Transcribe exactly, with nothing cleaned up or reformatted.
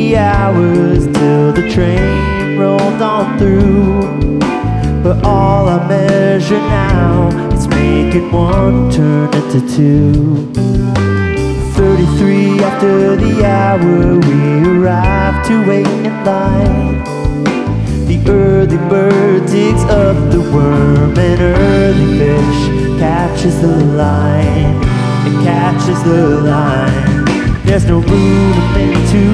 the hours till the train rolled on through. But all I measure now is making one turn into two. Thirty-three after the hour, we arrive to wait in line. The early bird digs up the worm, and early fish catches the line. It catches the line. There's no movement to